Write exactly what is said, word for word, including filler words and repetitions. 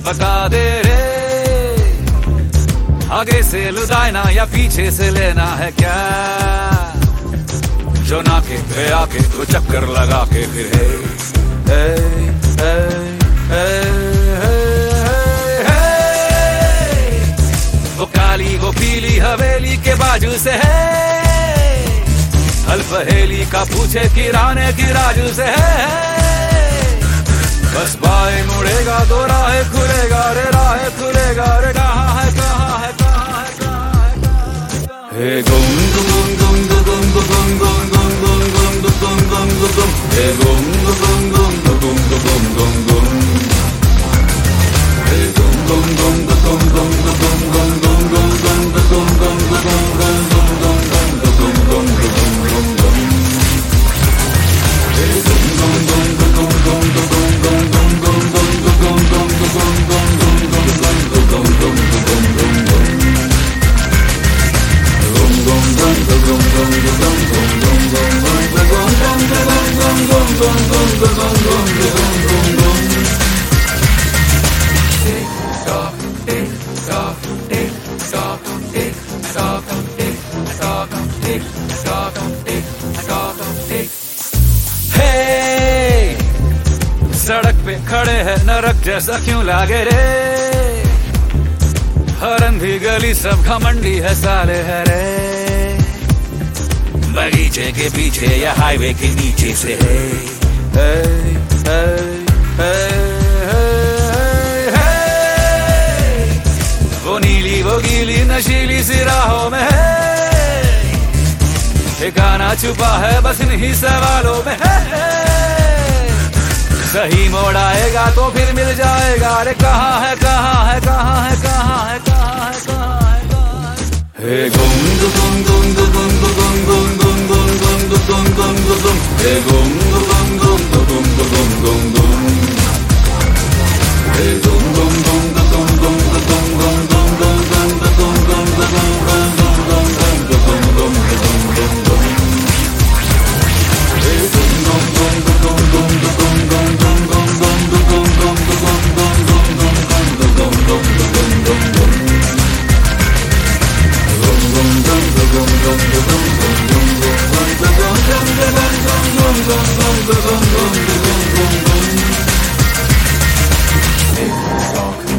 बता दे रे, आगे से लुदायना या पीछे से लेना है क्या, जो नाके पे आके तो चक्कर लगा के फिर है, है, है, है, है, है। वो काली वो पीली हवेली के बाजू से है, पहेली का पूछे किराने की राजू से है, बस बाएं मुड़ेगा तो राह खुलेगा रे, राह खुलेगा रे, कहाँ है कहाँ है कहाँ है कहाँ है कहाँ है, हे गुम गुम गुम गुम गुम गुम गुम गुम गुम गुम गुम गुम गुम, हे गुम गुम गुम गुम गुम गुम गुम, हे गुम गुम गुम गुम गुम गुम गुम गुम गुम गुम गुम गुम गुम सड़क पे खड़े हैं नरक जैसा क्यों लागे रे, हर अंधी गली सब घमंडी है साले है रे, बगीचे के पीछे या हाईवे के नीचे से है, है, है, है, है, है। वो नीली वो गीली नशीली सी राहों में है, ठिकाना छुपा है बस इन्हीं सवालों में है, सही मोड़ आएगा तो फिर मिल जाएगा रे, कहाँ है कहाँ है कहाँ है कहाँ है कहाँ है कहाँ है कहाँ है, हे गुम गुम गुम गुम गुम गुम गुम गुम गुम गुम गुम गुम, हे गुम गुम गुम गुम गुम गुम गुम, हे गुम गुम गुम गुम गुम गुम गुम गुम गुम गुम गुम गुम Talk.